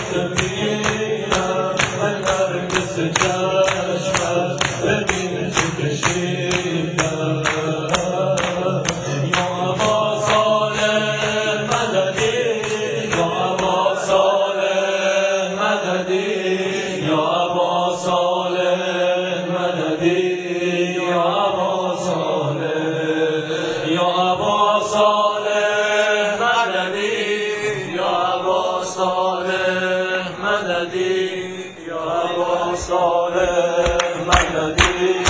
ببینم به نرگس چشمت ببین چه کشیدم یا ابا صالح مددی یا ابا صالح مددی یا ابا صالح مددی یا ابا صالح یا ابا صالح مددی یا ابا صالح مددی یا ابا صالح مددی